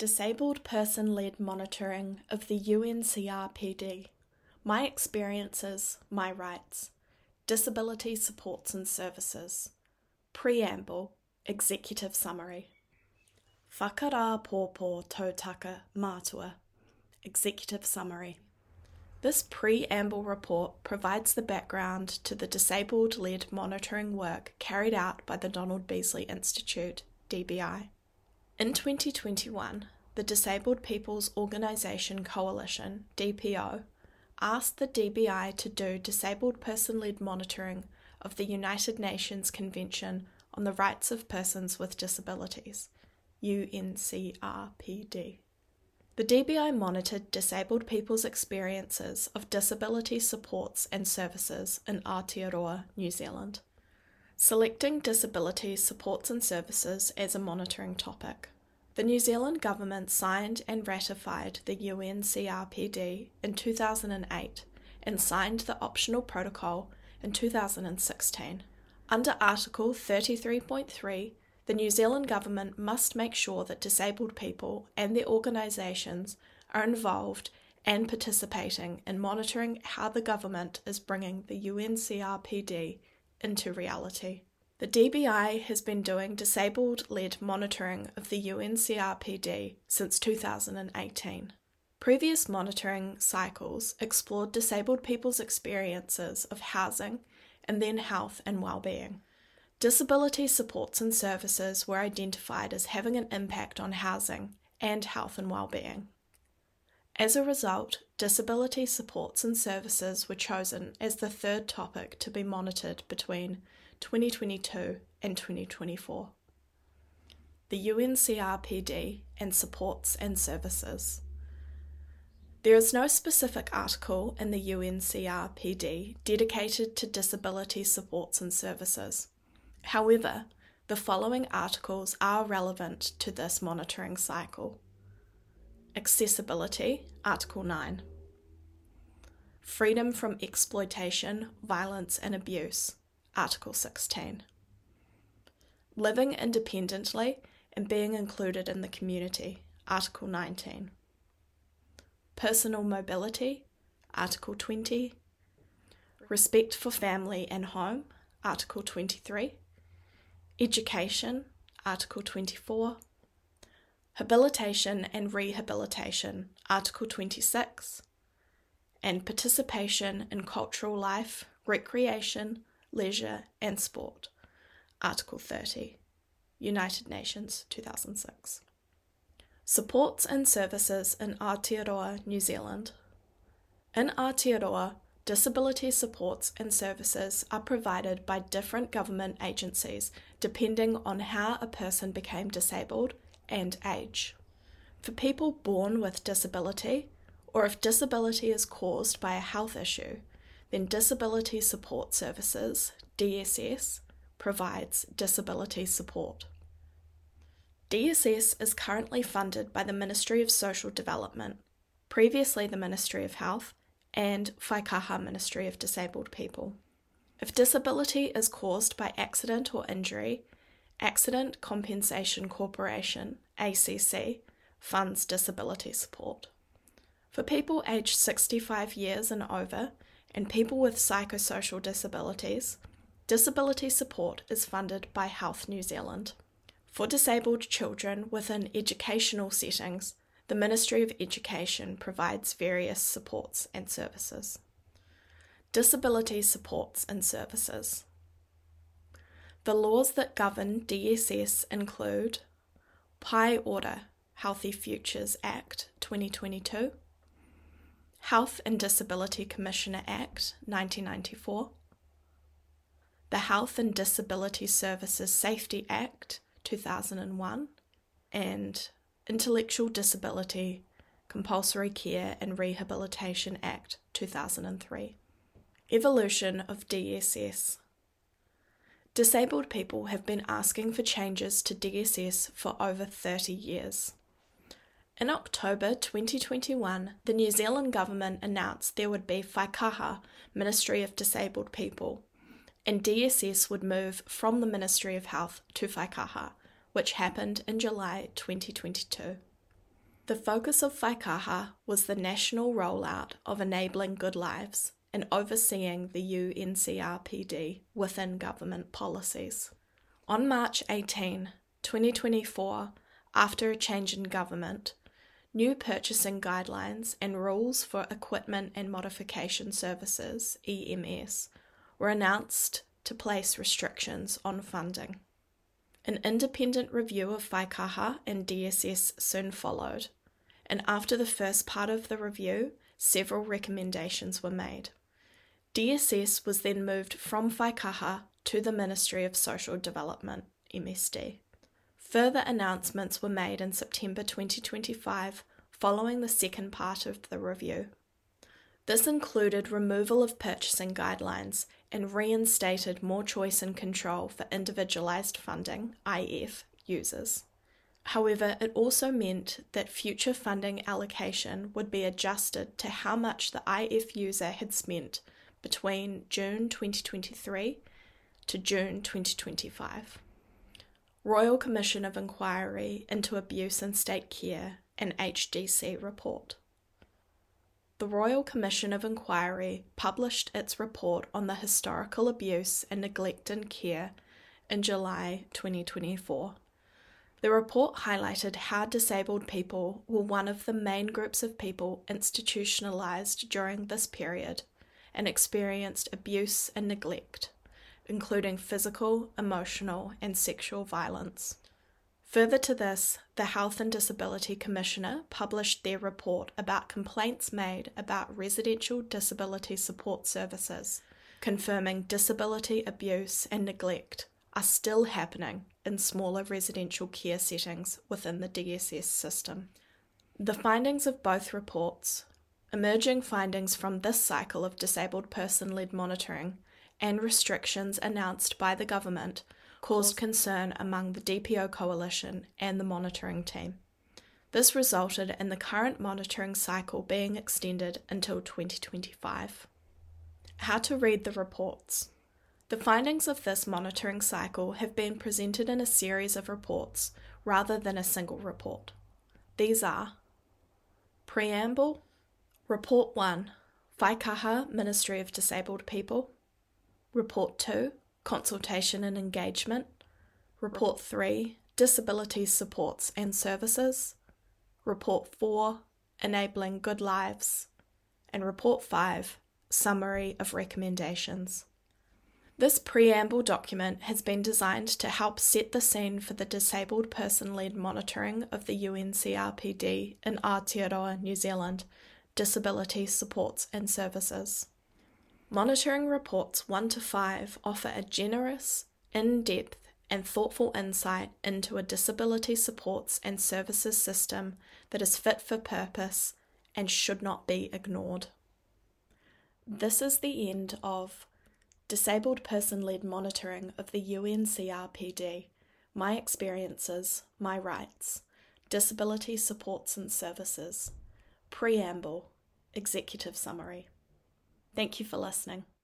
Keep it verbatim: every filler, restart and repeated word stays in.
Disabled Person-Led Monitoring of the U N C R P D. My Experiences, My Rights. Disability Supports and Services. Preamble, Executive Summary. Whakarā pōpō tautaka mātua. Executive Summary. This preamble report provides the background to the disabled-led monitoring work carried out by the Donald Beasley Institute, D B I. In twenty twenty-one, the Disabled People's Organisation Coalition, D P O, asked the D B I to do disabled person-led monitoring of the United Nations Convention on the Rights of Persons with Disabilities, U N C R P D. The D B I monitored disabled people's experiences of disability supports and services in Aotearoa, New Zealand, selecting disability supports and services as a monitoring topic. The New Zealand government signed and ratified the U N C R P D in two thousand eight and signed the optional protocol in two thousand sixteen. Under Article thirty-three point three, the New Zealand government must make sure that disabled people and their organisations are involved and participating in monitoring how the government is bringing the U N C R P D into reality. The D B I has been doing disabled-led monitoring of the U N C R P D since two thousand eighteen. Previous monitoring cycles explored disabled people's experiences of housing and then health and well-being. Disability supports and services were identified as having an impact on housing and health and well-being. As a result, disability supports and services were chosen as the third topic to be monitored between twenty twenty-two and twenty twenty-four. The U N C R P D and supports and services. There is no specific article in the U N C R P D dedicated to disability supports and services. However, the following articles are relevant to this monitoring cycle. Accessibility, Article nine. Freedom from exploitation, violence and abuse, Article sixteen. Living independently and being included in the community, Article nineteen. Personal mobility, Article twenty. Respect for family and home, Article twenty-three. Education, Article twenty-four. Habilitation and rehabilitation, Article twenty-six. And participation in cultural life, recreation, leisure and sport, Article thirty, United Nations, two thousand six. Supports and services in Aotearoa, New Zealand. In Aotearoa, disability supports and services are provided by different government agencies depending on how a person became disabled and age. For people born with disability, or if disability is caused by a health issue, then Disability Support Services, D S S, provides disability support. D S S is currently funded by the Ministry of Social Development, previously the Ministry of Health, and Whaikaha Ministry of Disabled People. If disability is caused by accident or injury, Accident Compensation Corporation, A C C, funds disability support. For people aged sixty-five years and over, and people with psychosocial disabilities, disability support is funded by Health New Zealand. For disabled children within educational settings, the Ministry of Education provides various supports and services. Disability supports and services. The laws that govern D S S include Pai Ora Healthy Futures Act twenty twenty-two, Health and Disability Commissioner Act nineteen ninety-four, the Health and Disability Services Safety Act two thousand one, and Intellectual Disability Compulsory Care and Rehabilitation Act two thousand three. Evolution of D S S. Disabled people have been asking for changes to D S S for over thirty years. In October twenty twenty-one, the New Zealand government announced there would be Whaikaha, Ministry of Disabled People, and D S S would move from the Ministry of Health to Whaikaha, which happened in July twenty twenty-two. The focus of Whaikaha was the national rollout of Enabling Good Lives and overseeing the U N C R P D within government policies. On March eighteenth, twenty twenty-four, after a change in government, new purchasing guidelines and rules for equipment and modification services, E M S, were announced to place restrictions on funding. An independent review of Whaikaha and D S S soon followed, and after the first part of the review, several recommendations were made. D S S was then moved from Whaikaha to the Ministry of Social Development, M S D. Further announcements were made in September twenty twenty-five following the second part of the review. This included removal of purchasing guidelines and reinstated more choice and control for individualised funding, I F, users. However, it also meant that future funding allocation would be adjusted to how much the I F user had spent between June twenty twenty-three to June twenty twenty-five. Royal Commission of Inquiry into Abuse in State Care and H D C report. The Royal Commission of Inquiry published its report on the historical abuse and neglect in care in July twenty twenty-four. The report highlighted how disabled people were one of the main groups of people institutionalised during this period and experienced abuse and neglect, including physical, emotional, and sexual violence. Further to this, the Health and Disability Commissioner published their report about complaints made about residential disability support services, confirming disability abuse and neglect are still happening in smaller residential care settings within the D S S system. The findings of both reports, emerging findings from this cycle of disabled person-led monitoring, and restrictions announced by the government, caused concern among the D P O Coalition and the monitoring team. This resulted in the current monitoring cycle being extended until twenty twenty-five. How to read the reports. The findings of this monitoring cycle have been presented in a series of reports rather than a single report. These are Preamble, Report one, Whaikaha Ministry of Disabled People, Report two, Consultation and Engagement, Report three, Disability Supports and Services, Report four, Enabling Good Lives, and Report five, Summary of Recommendations. This preamble document has been designed to help set the scene for the disabled person-led monitoring of the U N C R P D in Aotearoa, New Zealand, Disability Supports and Services. Monitoring reports one to five offer a generous, in-depth, and thoughtful insight into a disability supports and services system that is fit for purpose and should not be ignored. This is the end of Disabled Person-Led Monitoring of the U N C R P D, My Experiences, My Rights, Disability Supports and Services, Preamble, Executive Summary. Thank you for listening.